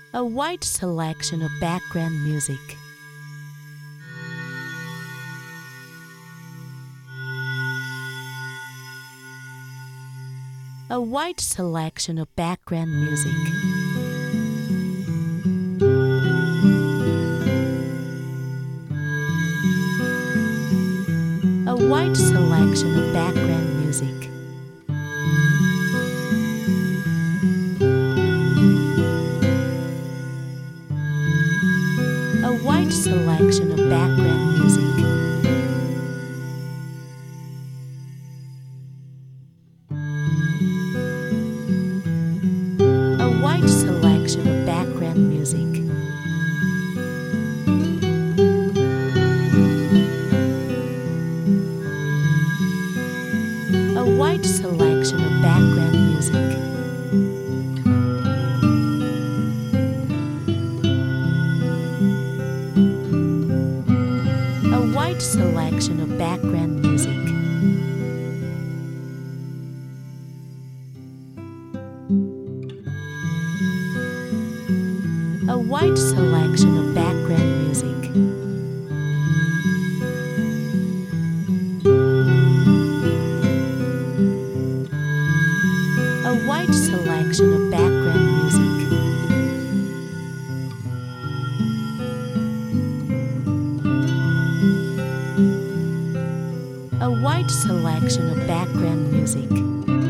A wide selection of background music. A wide selection of background music. A wide selection of background music. A wide selection of background music. A wide selection of background music. A wide selection of background music. A wide selection of background music. A wide selection of background music. A wide selection of background music. A wide selection of background music.